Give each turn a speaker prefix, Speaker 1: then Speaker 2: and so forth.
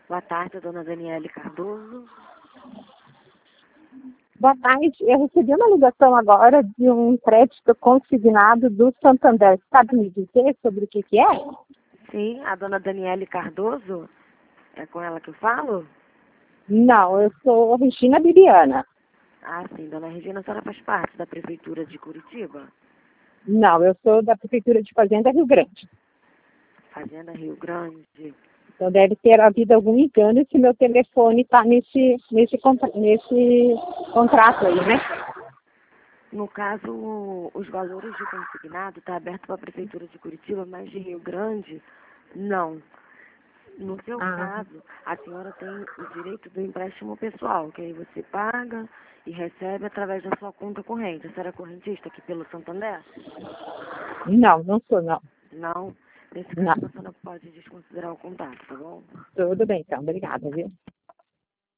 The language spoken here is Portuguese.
Speaker 1: Boa tarde, dona Daniele Cardoso.
Speaker 2: Boa tarde, eu recebi uma ligação agora de um crédito consignado do Santander. Sabe me dizer sobre o que é?
Speaker 1: Sim, a dona Daniele Cardoso? É com ela que eu falo?
Speaker 2: Não, eu sou Regina Bibiana.
Speaker 1: Ah, sim, dona Regina, a senhora faz parte da Prefeitura de Curitiba?
Speaker 2: Não, eu sou da Prefeitura de Fazenda Rio Grande.
Speaker 1: Fazenda Rio Grande.
Speaker 2: Então deve ter havido algum engano se meu telefone está nesse contrato aí, né?
Speaker 1: No caso, os valores de consignado está aberto para a Prefeitura de Curitiba, mas de Rio Grande, não. No seu caso, a senhora tem o direito do empréstimo pessoal, que aí você paga e recebe através da sua conta corrente. A senhora é correntista aqui pelo Santander?
Speaker 2: Não sou, não.
Speaker 1: Não. Nesse
Speaker 2: Não.
Speaker 1: caso, a senhora pode desconsiderar o contato, tá bom?
Speaker 2: Tudo bem, então. Obrigada, viu?